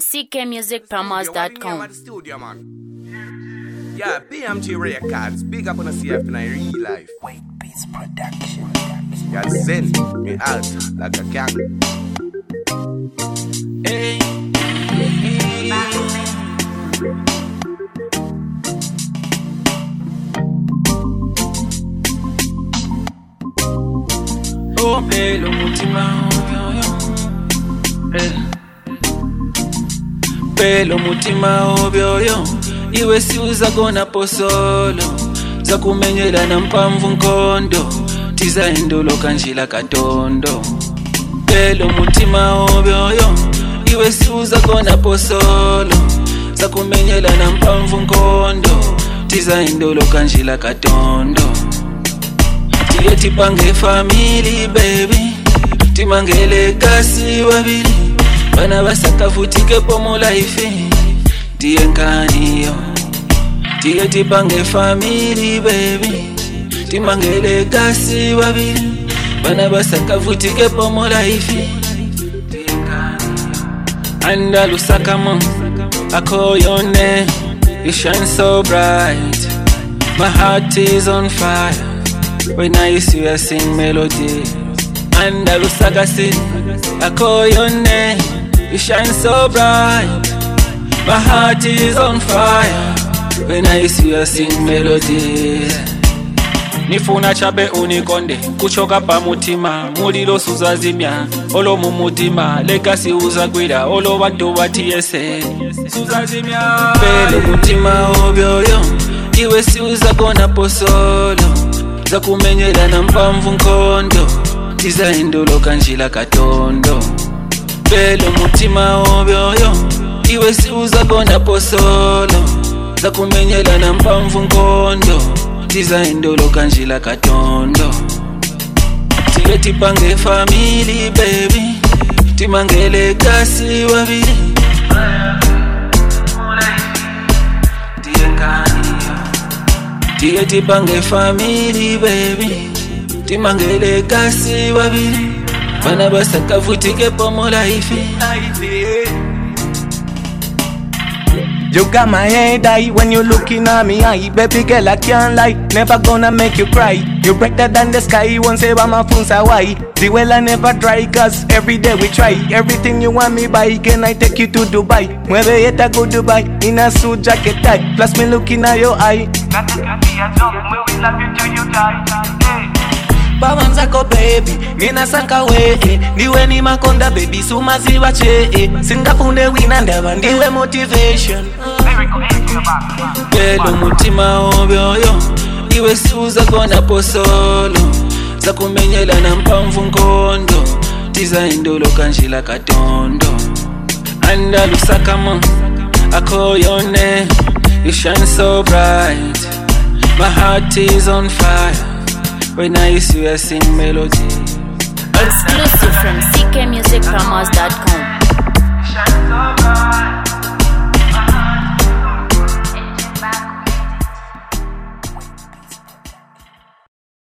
ckmusicpromos.com. Yeah, PMG Records, big up on a CF in real life. Wait Beats Production. Yeah, send me out like a gang. Hey. Oh, pelo mutima, pelo mutima obyoyo iwe siuza kona posolo zakumenyela na mpamvu nkondo tizaendolo kanjila katondo pelo mutima obyoyo iwe siuza kona posolo zakumenyela na mpamvu nkondo tizaendolo kanjila katondo tiye tipange family baby timangele kasi wabili bana basakavutike pomo life tiye nkaniyo tiye tipange family baby timangele kasi wabili bana basakavutike pomo life tiye nkaniyo Andalusakamo I call your name you shine so bright my heart is on fire when I see you sing melody Andalusakasi I call your name you shine so bright my heart is on fire when I see you sing melody Nifuna chabe unikonde kuchoka pa mutima mulilo suzazimya olo mumutima lekasi uzagwira olo bantu batiyese suzazimya pelo mutima obyoyo iwe siuza kona posolo zakumenyela na mpamvu nkondo tizaendolo kanjila katondo pelo mutima obyoyo iwe siuza kona posolo zakumenyela na mpamvu nkondo tizaendolo kanjila katondo tiye tipange family baby timangele kasi wabili tiye nkaniyo tiye tipange family baby timangele kasi wabili bana basakavutike pomo life You got my head high when you looking at me eye. Baby girl, I can't lie, never gonna make you cry. You brighter than the sky, won't say my phone's Hawaii. The well I never dry, cause every day we try. Everything you want me buy, can I take you to Dubai? Mueve yet I go Dubai, in a suit jacket tie. Plus me looking at your eye. That can be a joke, we will love you till you die. Bawanzako baby, nina sanka we Ndiwe ni makonda baby, sumaziwa che Singapune wina ndaba, ndiwe motivation pelo mutima obyoyo iwe siuza kona posolo zakumenyela na mpamvu nkondo tizaendolo kanjila katondo Andalusakamo I call your name you shine so bright my heart is on fire when I see you sing melody Exclusive from ckmusicpromos.com.